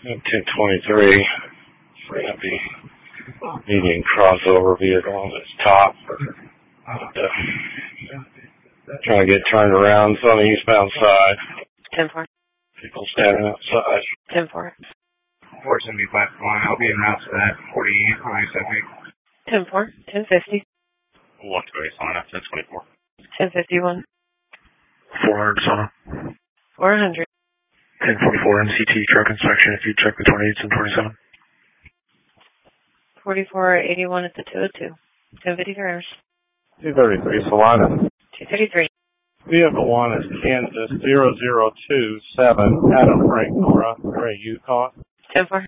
1023. Happy median crossover vehicle on its top. Trying to get turned around on the eastbound side. 10-4. People standing outside. 10-4. 475 I'll be in route to that 48 on I-70. 10-4. 1050. 120 Sona, 1024. 1051. 400 Sona. 400. 1044 MCT truck inspection if you check the 28s and 27. 4481 at the 202. 1050 Ferris. 233 Salina. 233. Vehicle 1 is Kansas 0027 Adam Frank Nora, Gray Yukon. 10-4.